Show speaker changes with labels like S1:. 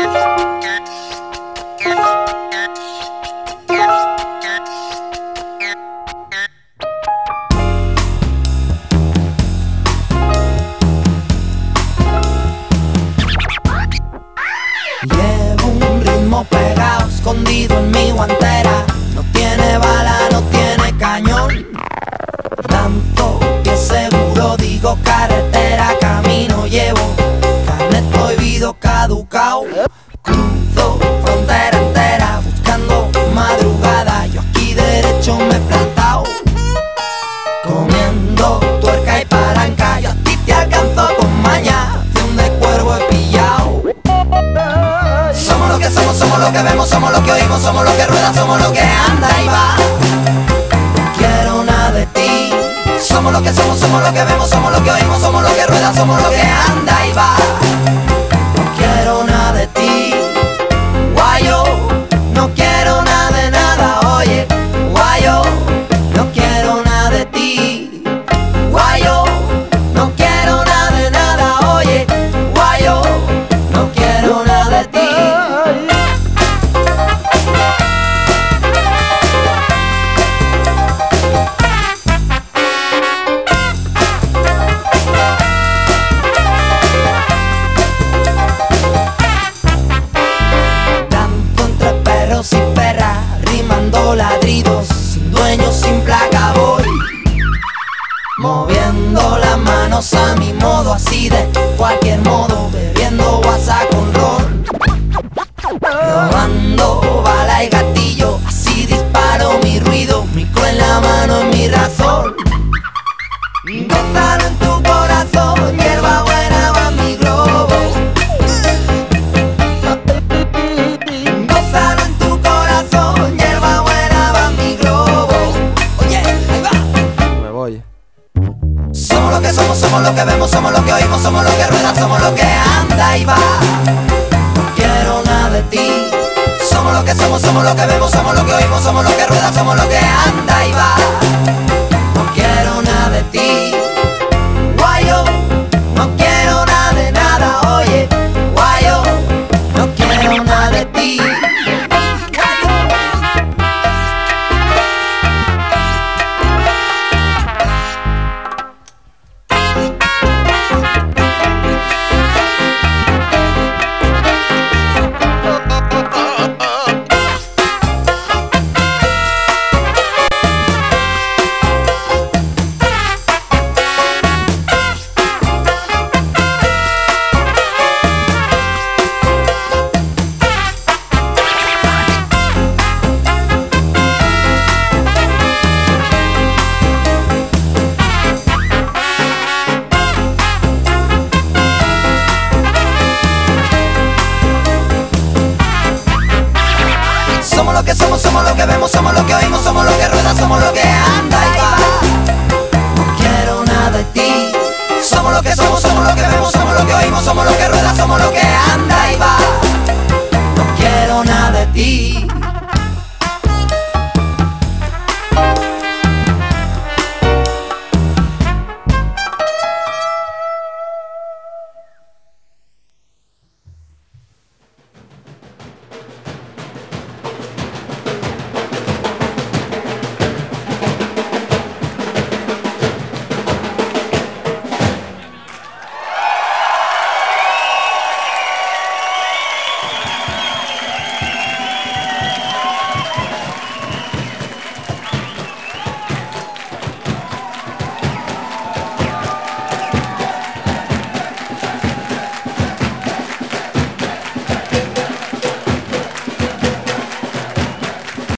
S1: Llevo un ritmo pegado, escondido en mi guantera. No tiene bala, no tiene cañón. Danzo pie seguro, digo carretera. Camino llevo, carnet prohibido, caducao. Cruzo frontera entera, buscando madrugada. Yo aquí derecho me he plantado, comiendo tuerca y palanca. Yo a ti te alcanzo con maña, acción de cuervo he pillado. Somos lo que somos, somos lo que vemos, somos lo que oímos, somos lo que rueda, somos lo que anda y va. No quiero nada de ti. Somos lo que somos, somos lo que vemos, somos lo que oímos, somos lo que rueda, somos lo que anda y va. No quiero nada de ti. Guayo, no quiero nada de nada. Oye, guayo, no quiero nada de ti. Guayo, no quiero nada de nada. Oye, guayo, no quiero nada de ti. Danzo entre perros y perras, rimando ladridos, sin dueño, sin placa voy, moviendo las manos a mi modo, así de cualquier modo, bebiendo guasa con ron, robando bala y gatillo, así disparo mi ruido, micro en la mano es mi razón. Gózalo en tu corazón, hierba buena va mi globo. Gózalo en tu corazón, hierba buena va mi globo. Oye, ahí va.
S2: Me voy.
S1: Somos lo que somos, somos lo que vemos, somos lo que oímos, somos lo que rueda, somos lo que anda y va. No quiero nada de ti. Somos lo que somos, somos lo que vemos, somos lo que oímos, somos lo que rueda, somos lo que anda y va. No quiero nada de ti. Guayo, no quiero nada de nada. Oye, guayo, no quiero nada de ti. Somos lo que somos, somos lo que vemos, somos lo que oímos, somos lo que rueda, somos lo que anda y va. No quiero nada de ti. Somos lo que somos, somos lo que vemos, somos lo que oímos,